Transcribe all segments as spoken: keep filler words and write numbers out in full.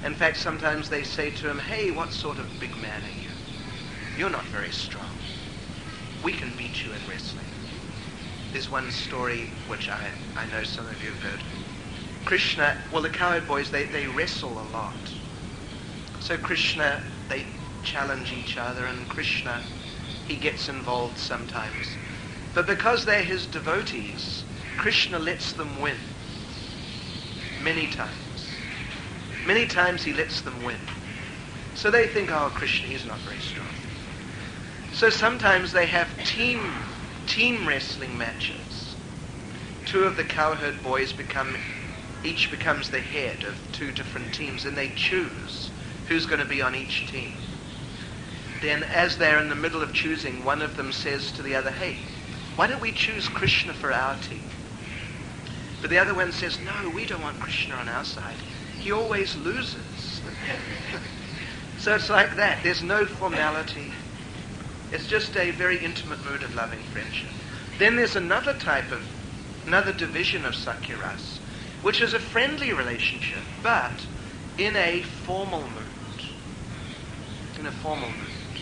In fact, sometimes they say to him, hey, what sort of big man are you? You're not very strong. We can beat you in wrestling. There's one story which I, I know some of you have heard. Krishna, well, the cowherd boys, they, they wrestle a lot. So Krishna, they challenge each other, and Krishna, he gets involved sometimes. But because they're his devotees, Krishna lets them win. Many times. Many times he lets them win. So they think, oh, Krishna, he's not very strong. So sometimes they have team team wrestling matches. Two of the cowherd boys become, each becomes the head of two different teams, and they choose who's going to be on each team. Then as they're in the middle of choosing, one of them says to the other, hey, why don't we choose Krishna for our team? But the other one says, no, we don't want Krishna on our side. He always loses. So it's like that. There's no formality. It's just a very intimate mood of loving friendship. Then there's another type of, another division of Sakya-rasa, which is a friendly relationship, but in a formal mood. In a formal mood.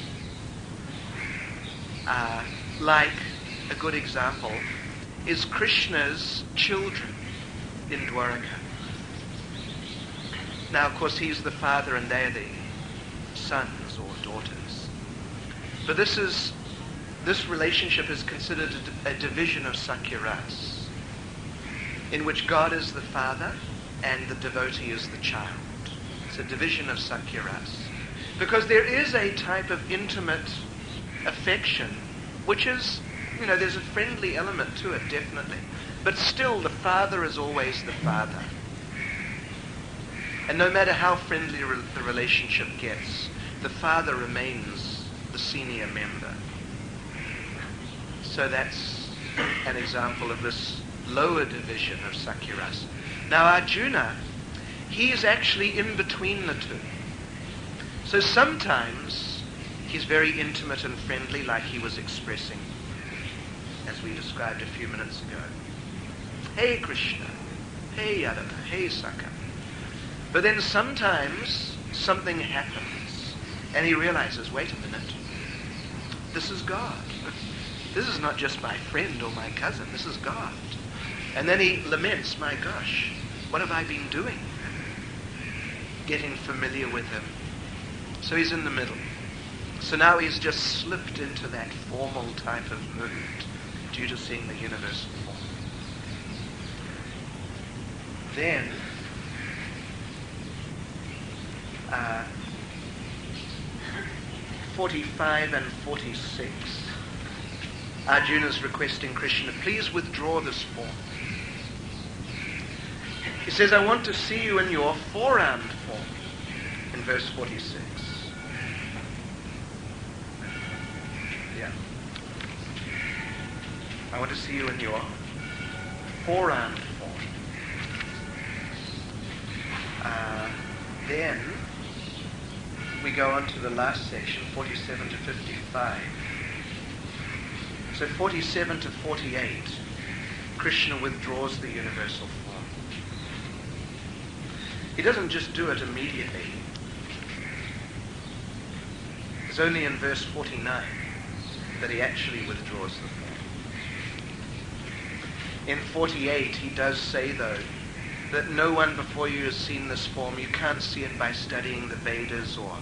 Uh, like, a good example is Krishna's children in Dwaraka. Now, of course, he's the father and they're the sons or daughters. But this is, this relationship is considered a, a division of Sakya-rasa, in which God is the father and the devotee is the child. It's a division of Sakya-rasa. Because there is a type of intimate affection, which is, you know, there's a friendly element to it, definitely. But still, the father is always the father. And no matter how friendly re- the relationship gets, the father remains the senior member. So that's an example of this lower division of Sakya-rasa. Now Arjuna, he's actually in between the two. So sometimes he's very intimate and friendly, like he was expressing, as we described a few minutes ago. Hey Krishna, hey Yadava, hey Sakya. But then sometimes something happens and he realizes, wait a minute, this is God. This is not just my friend or my cousin, this is God. And then he laments, my gosh, what have I been doing? Getting familiar with him. So he's in the middle. So now he's just slipped into that formal type of mood due to seeing the universal form. Then, uh, forty-five and forty-six, Arjuna's requesting Krishna, please withdraw this form. He says, I want to see you in your four-armed form, in verse forty-six. Yeah. I want to see you in your four-armed form. Uh, then we go on to the last section, forty-seven to fifty-five. So forty-seven to forty-eight, Krishna withdraws the universal form. He doesn't just do it immediately. It's only in verse forty-nine that he actually withdraws the form. In forty-eight, he does say, though, that no one before you has seen this form. You can't see it by studying the Vedas or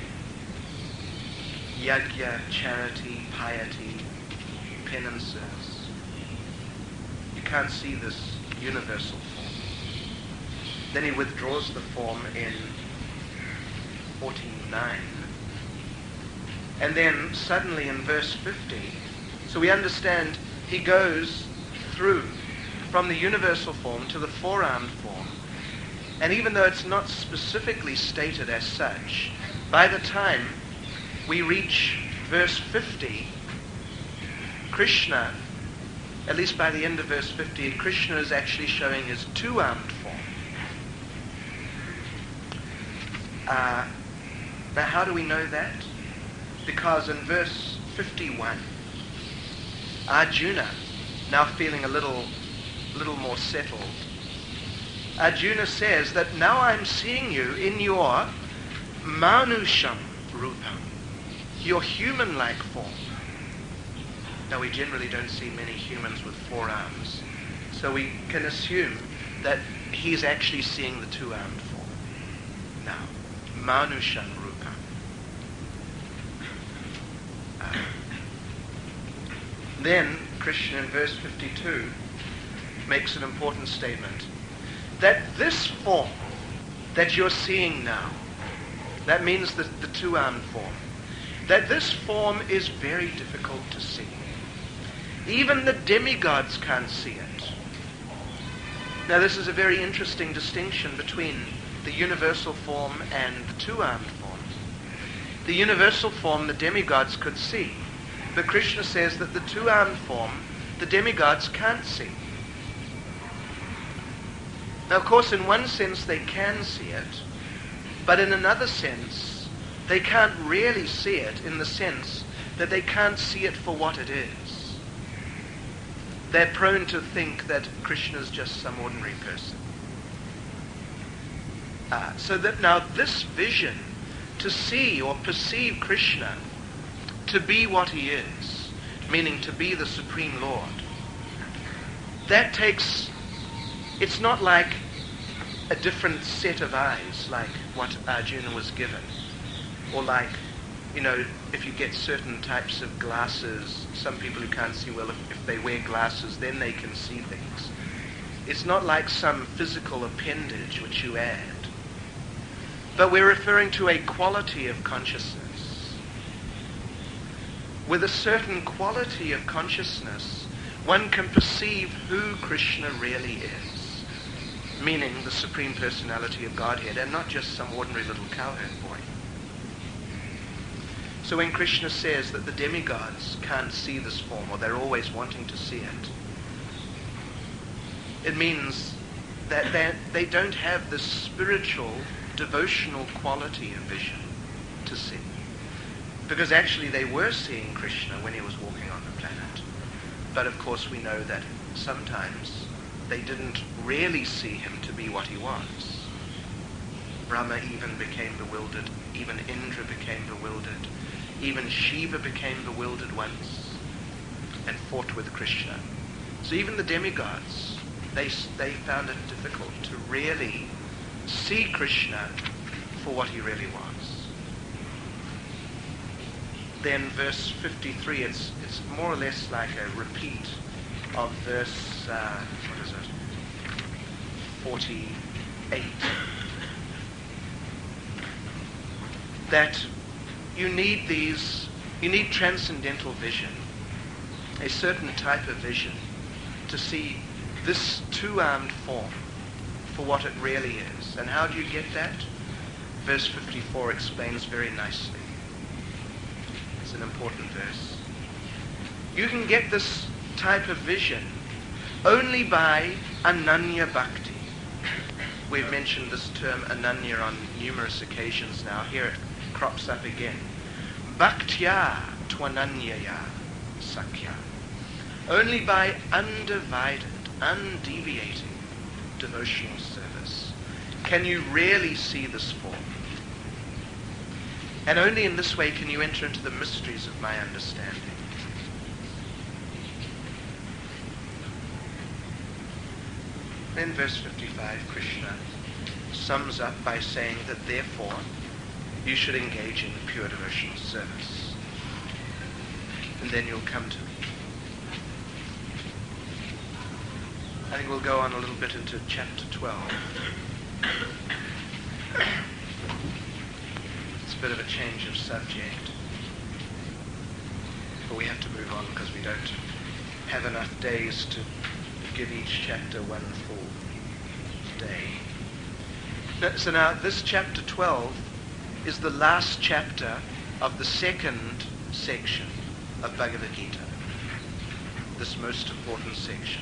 yajna, charity, piety, penances. You can't see this universal form. Then he withdraws the form in forty-nine. And then suddenly in verse fifty, so we understand he goes through from the universal form to the four-armed form. And even though it's not specifically stated as such, by the time we reach verse fifty, Krishna, at least by the end of verse fifty, Krishna is actually showing his two-armed form. Uh, now how do we know that? Because in verse fifty-one, Arjuna, now feeling a little little more settled, Arjuna says that now I'm seeing you in your manusham rupam, your human-like form. Now we generally don't see many humans with four arms, so we can assume that he's actually seeing the two-armed form. Now, manusham rupam. Uh, then Krishna in verse fifty-two makes an important statement that this form that you're seeing now, that means the, the two-armed form, that this form is very difficult to see. Even the demigods can't see it. Now this is a very interesting distinction between the universal form and the two-armed form. The universal form the demigods could see, but Krishna says that the two-armed form the demigods can't see. Now, of course, in one sense they can see it, but in another sense they can't really see it, in the sense that they can't see it for what it is. They're prone to think that Krishna is just some ordinary person. Uh, so that now this vision, to see or perceive Krishna to be what he is, meaning to be the Supreme Lord, that takes, it's not like a different set of eyes like what Arjuna was given, or like, you know, if you get certain types of glasses, some people who can't see well, if, if they wear glasses, then they can see things. It's not like some physical appendage which you add, but we're referring to a quality of consciousness. With a certain quality of consciousness, one can perceive who Krishna really is, meaning the Supreme Personality of Godhead, and not just some ordinary little cowherd boy. So when Krishna says that the demigods can't see this form, or they're always wanting to see it, it means that they, they don't have this spiritual, devotional quality of vision to see. Because actually they were seeing Krishna when he was walking on the planet. But of course we know that sometimes they didn't really see him to be what he was. Brahma even became bewildered. Even Indra became bewildered. Even Shiva became bewildered once and fought with Krishna. So even the demigods, they, they found it difficult to really see Krishna for what he really was. Then verse fifty-three, it's, it's more or less like a repeat of verse, uh, what is it, forty-eight. That you need these, you need transcendental vision, a certain type of vision, to see this two-armed form for what it really is. And how do you get that? Verse fifty-four explains very nicely. It's an important verse. You can get this type of vision only by ananya bhakti. We've mentioned this term ananya on numerous occasions now. Here it crops up again. Bhaktya twananyaya sakya. Only by undivided, undeviating devotional service can you really see this form. And only in this way can you enter into the mysteries of my understanding. Then verse fifty-five, Krishna sums up by saying that therefore you should engage in pure devotional service. And then you'll come to me. I think we'll go on a little bit into chapter twelve. It's a bit of a change of subject. But we have to move on because we don't have enough days to give each chapter one full day. So now this chapter twelve is the last chapter of the second section of Bhagavad Gita, this most important section.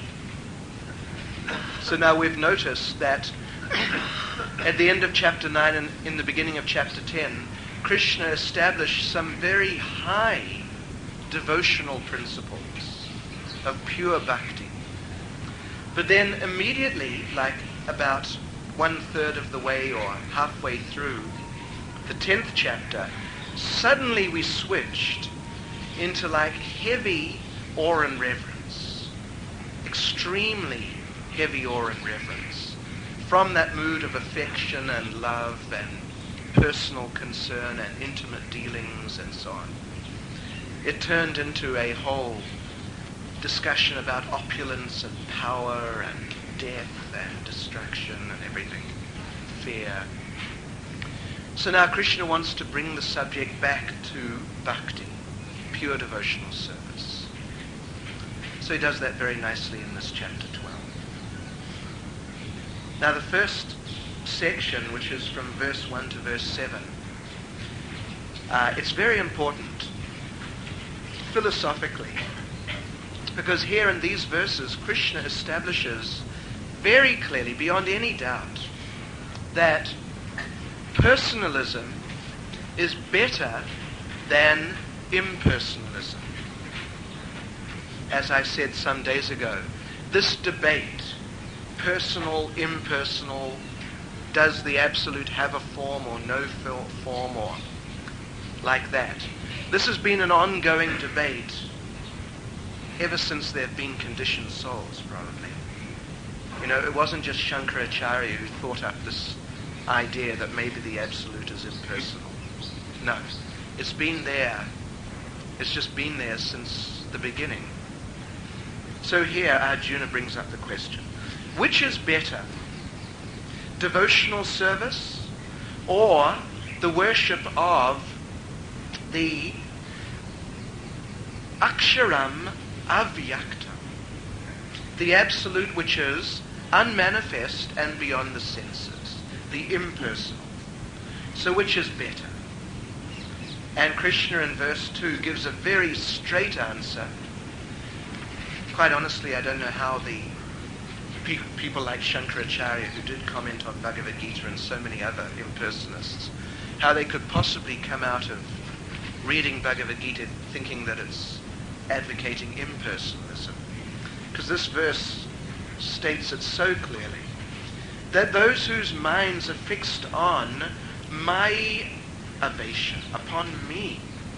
So now we've noticed that at the end of chapter nine and in the beginning of chapter ten, Krishna established some very high devotional principles of pure bhakti. But then immediately, like about one third of the way or halfway through the tenth chapter, suddenly we switched into like heavy awe and reverence, extremely heavy awe and reverence, from that mood of affection and love and personal concern and intimate dealings and so on. It turned into a whole discussion about opulence and power and death and destruction and everything, fear. So now Krishna wants to bring the subject back to bhakti, pure devotional service. So he does that very nicely in this chapter twelve. Now the first section, which is from verse one to verse seven, uh, it's very important philosophically, because here in these verses Krishna establishes very clearly, beyond any doubt, that personalism is better than impersonalism. As I said some days ago, this debate, personal, impersonal, does the absolute have a form or no form, or like that, this has been an ongoing debate ever since there have been conditioned souls, probably. You know, it wasn't just Shankaracharya who thought up this idea that maybe the absolute is impersonal. No, it's been there. It's just been there since the beginning. So here Arjuna brings up the question, which is better, devotional service or the worship of the Aksharam Avyaktam, the absolute which is unmanifest and beyond the senses, the impersonal? So which is better? And Krishna in verse two gives a very straight answer. Quite honestly, I don't know how the pe- people like Shankaracharya, who did comment on Bhagavad Gita and so many other impersonalists, how they could possibly come out of reading Bhagavad Gita thinking that it's advocating impersonalism. Because this verse states it so clearly, that those whose minds are fixed on my avation, upon me,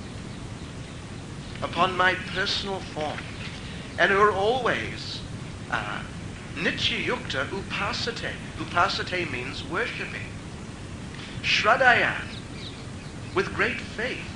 upon my personal form, and who are always uh, nitya yukta upasate. Upasate means worshipping. Shradaya, with great faith.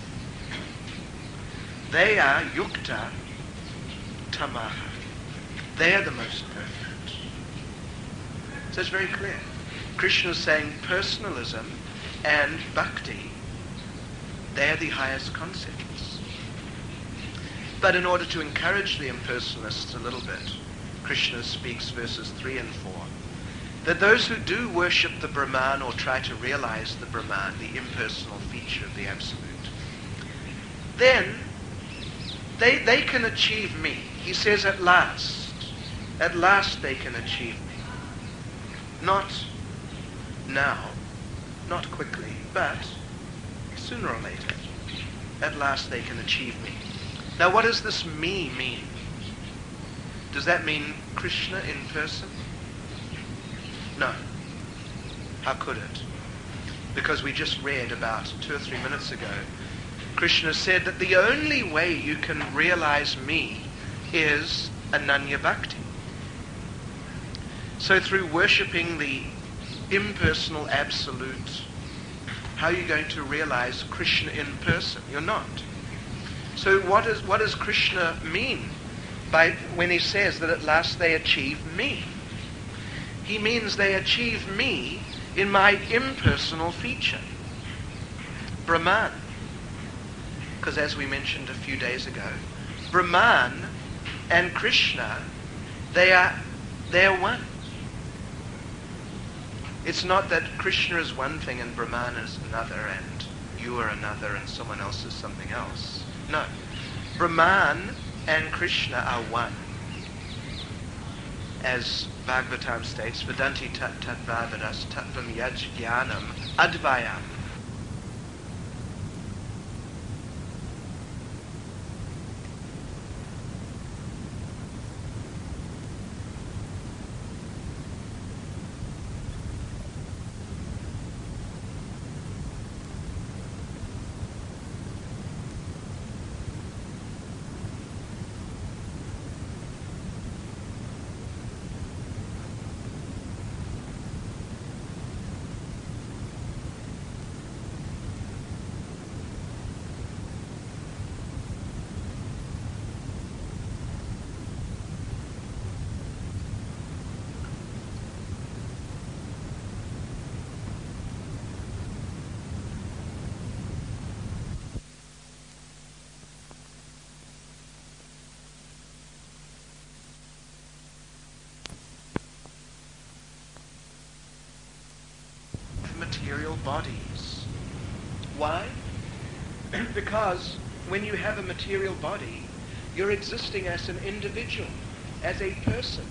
They are yukta tamaha. They are the most perfect. So it's very clear. Krishna is saying personalism and bhakti, they are the highest concepts. But in order to encourage the impersonalists a little bit, Krishna speaks verses three and four, that those who do worship the Brahman or try to realize the Brahman, the impersonal feature of the Absolute, then they, they can achieve me. He says at last, at last they can achieve me. Not now, not quickly, but sooner or later. At last they can achieve me. Now what does this me mean? Does that mean Krishna in person? No. How could it? Because we just read about two or three minutes ago, Krishna said that the only way you can realize me is Ananya Bhakti. So through worshipping the impersonal absolute, how are you going to realize Krishna in person? You're not. So what is what does Krishna mean by when he says that at last they achieve me? He means they achieve me in my impersonal feature, Brahman. Because as we mentioned a few days ago, Brahman and Krishna, they are they are one. It's not that Krishna is one thing and Brahman is another and you are another and someone else is something else. No. Brahman and Krishna are one. As Bhagavatam states, Vedanti tat tat vadaras tattvam yaj jnanam advayam. bodies. Why? Because when you have a material body, you're existing as an individual, as a person.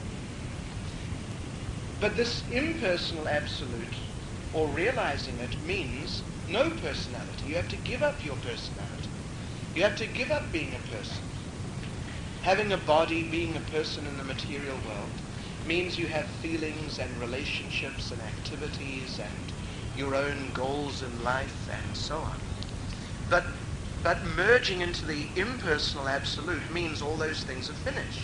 But this impersonal absolute, or realizing it, means no personality. You have to give up your personality. You have to give up being a person. Having a body, being a person in the material world, means you have feelings and relationships and activities and your own goals in life and so on. But, but merging into the impersonal absolute means all those things are finished.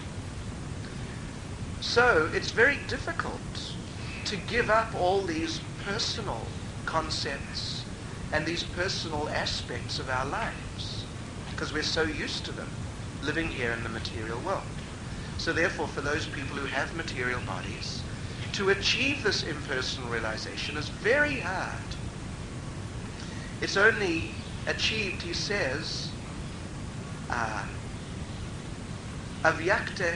So it's very difficult to give up all these personal concepts and these personal aspects of our lives because we're so used to them living here in the material world. So therefore, for those people who have material bodies, to achieve this impersonal realization is very hard. It's only achieved, he says, uh, avyakta,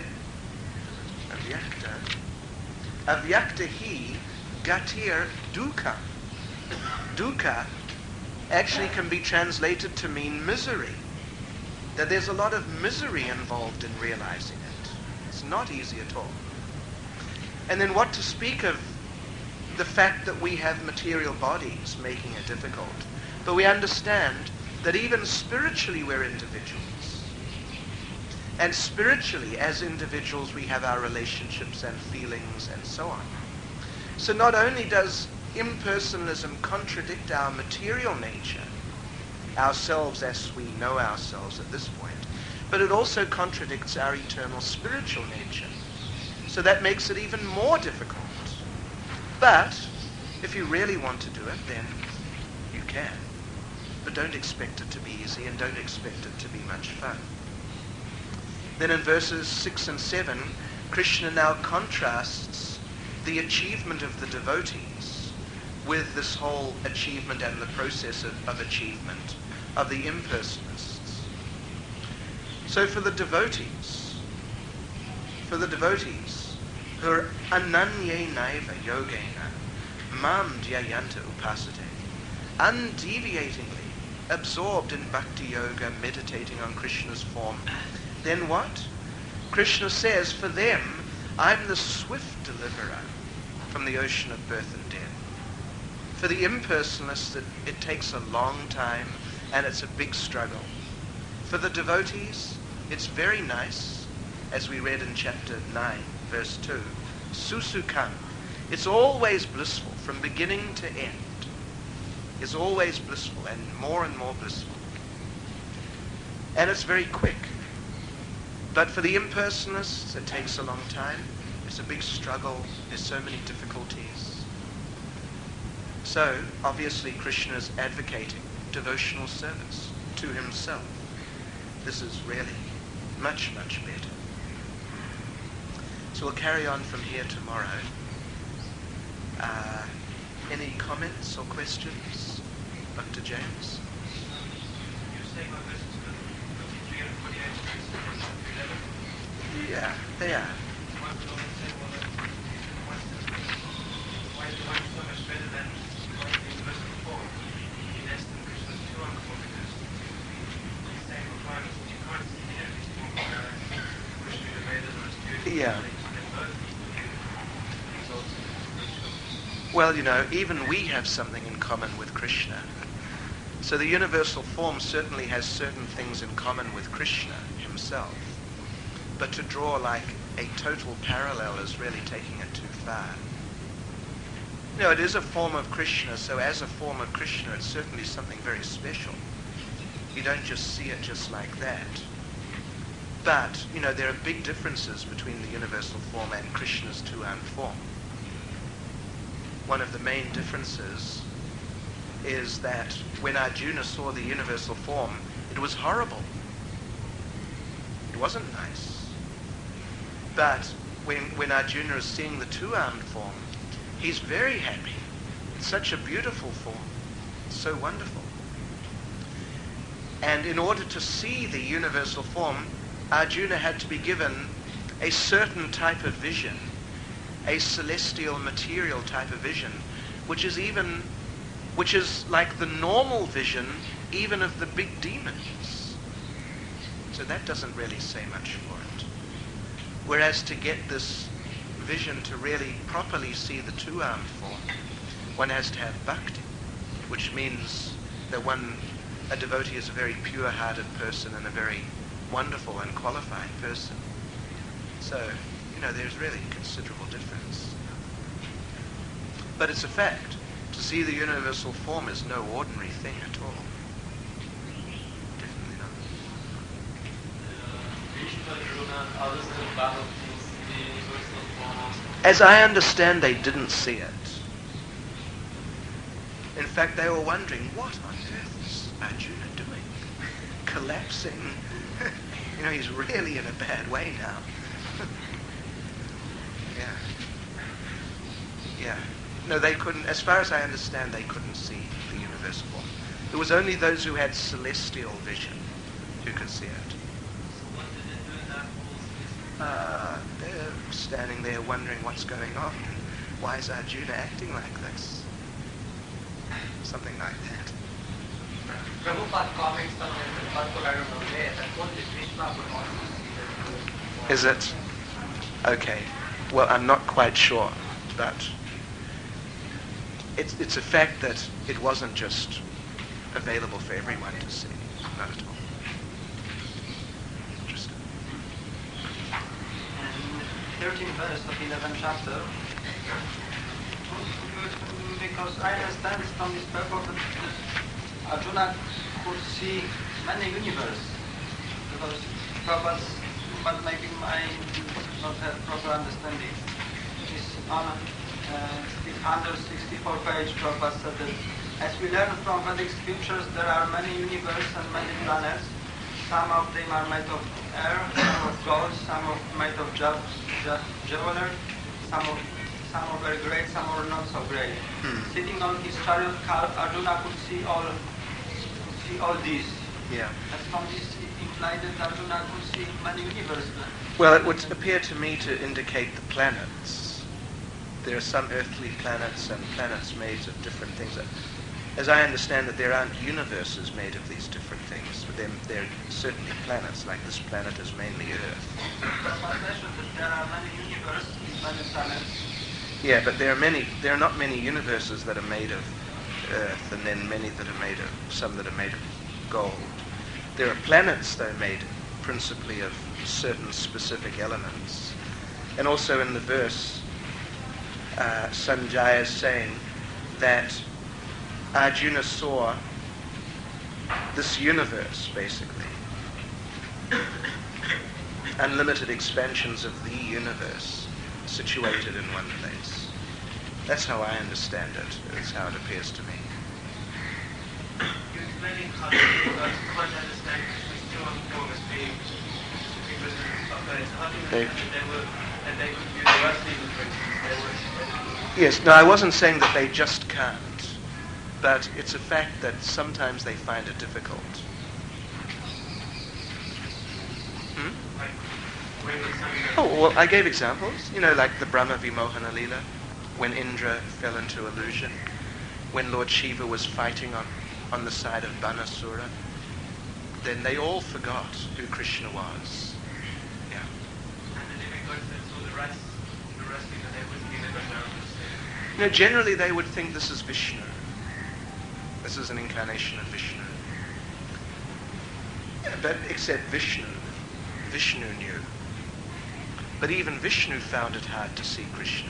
avyakta, avyakta hi gatir dukkha. Dukkha actually can be translated to mean misery. That there's a lot of misery involved in realizing it. It's not easy at all. And then what to speak of the fact that we have material bodies making it difficult. But we understand that even spiritually we're individuals. And spiritually, as individuals, we have our relationships and feelings and so on. So not only does impersonalism contradict our material nature, ourselves as we know ourselves at this point, but it also contradicts our eternal spiritual nature. So that makes it even more difficult. But if you really want to do it, then you can. But don't expect it to be easy and don't expect it to be much fun. Then in verses six and seven, Krishna now contrasts the achievement of the devotees with this whole achievement and the process of, of achievement of the impersonalists. So for the devotees, for the devotees who are ananye naiva yogena mam dhyayanta upasate, undeviatingly absorbed in bhakti yoga, meditating on Krishna's form, then what? Krishna says, for them, I'm the swift deliverer from the ocean of birth and death. For the impersonalists, it, it takes a long time and it's a big struggle. For the devotees, it's very nice, as we read in chapter nine, verse two, susukam. It's always blissful from beginning to end. It's always blissful and more and more blissful. And it's very quick. But for the impersonalists, it takes a long time. It's a big struggle. There's so many difficulties. So, obviously, Krishna is advocating devotional service to himself. This is really much, much better. So we'll carry on from here tomorrow. Uh, any comments or questions, Doctor James? Yeah, they are. Yeah. Well, you know, even we have something in common with Krishna. So the universal form certainly has certain things in common with Krishna himself. But to draw like a total parallel is really taking it too far. You know, it is a form of Krishna, so as a form of Krishna, it's certainly something very special. You don't just see it just like that. But, you know, there are big differences between the universal form and Krishna's two-armed form. One of the main differences is that when Arjuna saw the universal form, it was horrible. It wasn't nice. But when, when Arjuna is seeing the two-armed form, he's very happy. It's such a beautiful form. It's so wonderful. And in order to see the universal form, Arjuna had to be given a certain type of vision, a celestial material type of vision, which is even which is like the normal vision even of the big demons. So that doesn't really say much for it. Whereas to get this vision to really properly see the two-armed form, one has to have bhakti, which means that one, a devotee is a very pure-hearted person and a very wonderful and qualified person. So, you know, there's really considerable difference. But it's a fact. To see the universal form is no ordinary thing at all. Definitely not. As I understand, they didn't see it. In fact, they were wondering, what on earth is Arjuna doing? Collapsing. You know, he's really in a bad way now. Yeah. Yeah. No, they couldn't, as far as I understand, they couldn't see the universal form. It was only those who had celestial vision who could see it. What did they do in that whole Uh, they're standing there wondering what's going on. Why is Arjuna acting like this? Something like that. Prabhupada comments on the particular way that only Krishna would want to see that. Is it? Okay. Well, I'm not quite sure, but it's it's a fact that it wasn't just available for everyone to see. Not at all. Interesting. And thirteenth verse of eleventh chapter, because I understand from this purport that Arjuna could see many universes, because Prabhupada's, but maybe I not have proper understanding. Is on uh, one sixty-four page, Prabhupada said that as we learn from Vedic scriptures, there are many universes and many planets. Some of them are made of air, some of gold, some of made of jav- jav- jewelry, some of some are very great, some are not so great. Hmm. Sitting on his chariot car, Arjuna could see all see all these. Yeah. And from this it implied that Arjuna could see many universes. Well, it would appear to me to indicate the planets. There are some earthly planets and planets made of different things. As I understand it, there aren't universes made of these different things, but they're, they're certainly planets, like this planet is mainly Earth. Prabhupada mentioned that there are many universes, many planets. Yeah, but there are many, there are not many universes that are made of Earth, and then many that are made of, some that are made of gold. There are planets that are made principally of certain specific elements. And also in the verse, uh, Sanjaya is saying that Arjuna saw this universe, basically. Unlimited expansions of the universe situated in one place. That's how I understand it. That's how it appears to me. You're explaining how the universe can't understand Krishna's two-armed form as being because of that. How do you They- understand that they were, that they could use the earthly for instance? They were, Yes, no, I wasn't saying that they just can't, but it's a fact that sometimes they find it difficult. Hmm? like, when was something that- Oh, well, I gave examples. You know, like the Brahma Vimohana Leela, when Indra fell into illusion, when Lord Shiva was fighting on, on the side of Banasura, then they all forgot who Krishna was. Yeah. and the demigods that saw the rest, the rest of they wouldn't be the Gandharvas. You know, generally they would think this is Vishnu. This is an incarnation of Vishnu. Yeah, but except Vishnu. Vishnu knew. But even Vishnu found it hard to see Krishna.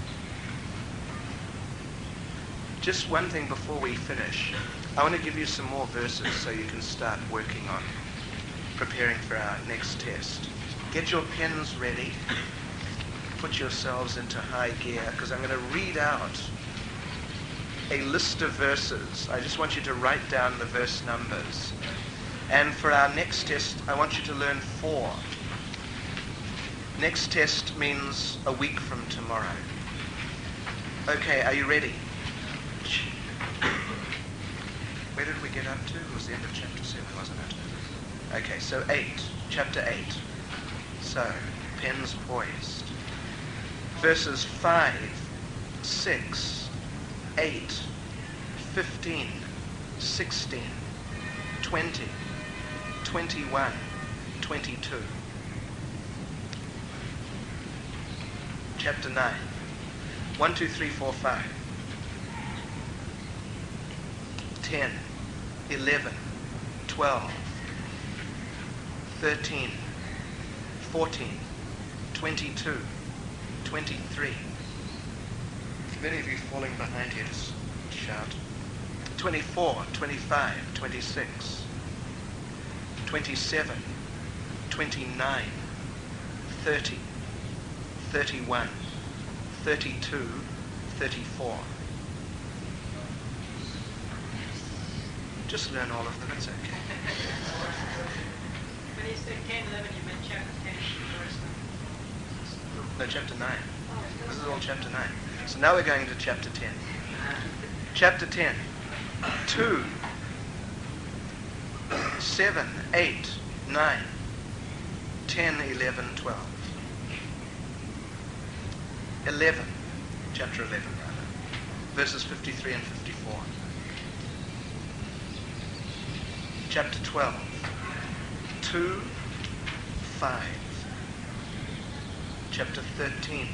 Just one thing before we finish. I want to give you some more verses so you can start working on preparing for our next test. Get your pens ready. Put yourselves into high gear, because I'm going to read out a list of verses. I just want you to write down the verse numbers. And for our next test, I want you to learn four. Next test means a week from tomorrow. Okay, are you ready? Where did we get up to? It was the end of chapter seven, wasn't it? Okay, so eight, chapter eight. So, pens poised. Verses five, six, eight, fifteen, sixteen, twenty, twenty-one, twenty-two. Chapter nine. one, two, three, four, five. ten, eleven, twelve, thirteen, fourteen, twenty-two, twenty-three. If many of you falling behind here, just shout. twenty-four, twenty-five, twenty-six, twenty-seven, twenty-nine, thirty, thirty-one, thirty-two, thirty-four. Just learn all of them, it's okay. When you said ten, eleven, you meant chapter ten, verse nine. No, chapter nine. This is all chapter nine. So now we're going to chapter ten. Chapter ten. two, seven, eight, nine, ten, eleven, twelve. eleven. Chapter eleven, rather. Verses fifty-three and fifty-four. Chapter twelve. two, five. Chapter thirteen.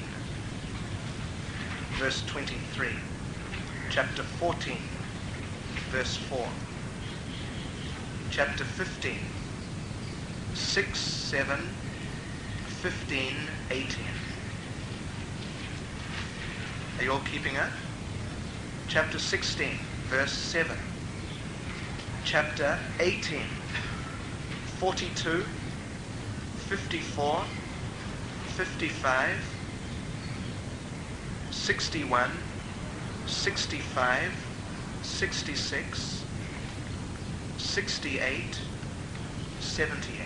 Verse twenty-three. Chapter fourteen. Verse four. Chapter fifteen. six, seven, fifteen, eighteen. Are you all keeping up? Chapter sixteen, verse seven. Chapter eighteen, forty-two, fifty-four, fifty-five, sixty-one, sixty-five, sixty-six, sixty-eight, seventy-eight.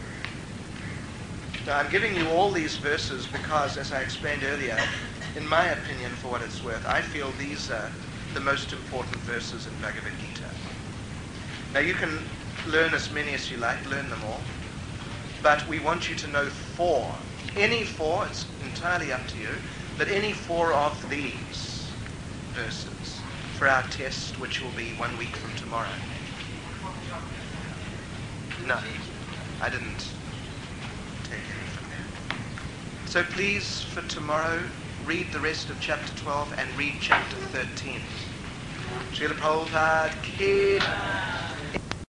Now I'm giving you all these verses because, as I explained earlier, in my opinion, for what it's worth, I feel these are the most important verses in Bhagavad Gita. Now you can learn as many as you like, learn them all, but we want you to know four. Any four, it's entirely up to you, but any four of these verses for our test, which will be one week from tomorrow. No, I didn't take any from there. So please, for tomorrow, read the rest of chapter twelve and read chapter thirteen. Srila Prabhupada Ki